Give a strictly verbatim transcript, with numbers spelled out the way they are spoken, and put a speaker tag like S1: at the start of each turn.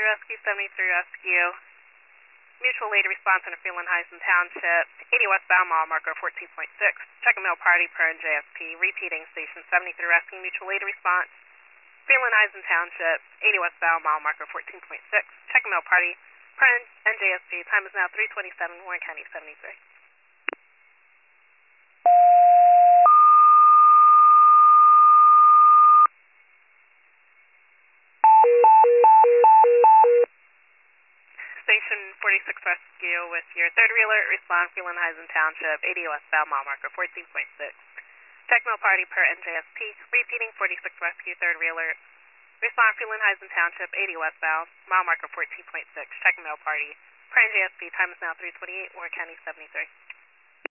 S1: Rescue, seventy-three Rescue. Mutual aid response in Freelandhuisen Township, eighty westbound, mile marker fourteen point six. Check a mail party per N J S P, repeating station seventy-three Rescue, mutual aid response. Freelandhuisen Township, eighty westbound, mile marker fourteen point six. Check a mail party per N J S P, time is now three twenty-seven, Warren County seventy-three. Station forty-six Rescue with your third wheeler, respond Freelandhuisen Township, eighty westbound, mile marker fourteen point six. Check mail party per N J S P, repeating forty-six Rescue, third wheeler, respond Freelandhuisen Township, eighty westbound, mile marker fourteen point six. Check mail party per N J S P, time is now three twenty-eight, Warren County seventy-three.